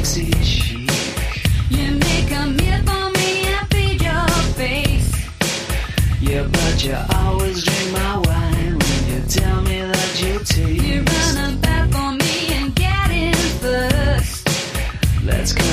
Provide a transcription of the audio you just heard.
sexy chic. You make a meal for me and feed your face. Yeah, but you always drink my wine when you tell me that you taste. You run a bath for me and get in first. Let's go